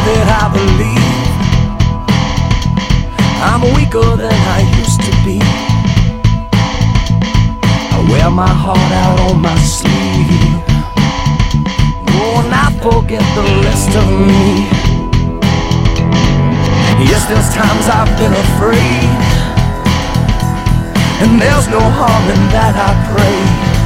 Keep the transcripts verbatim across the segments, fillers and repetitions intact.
that I believe I'm weaker than I used to be. I wear my heart out on my sleeve. Oh, and I forget the rest of me. Yes, there's times I've been afraid, and there's no harm in that, I pray,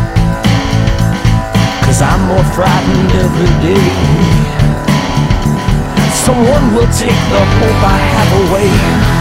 'cause I'm more frightened every day. Someone will take the hope I have away.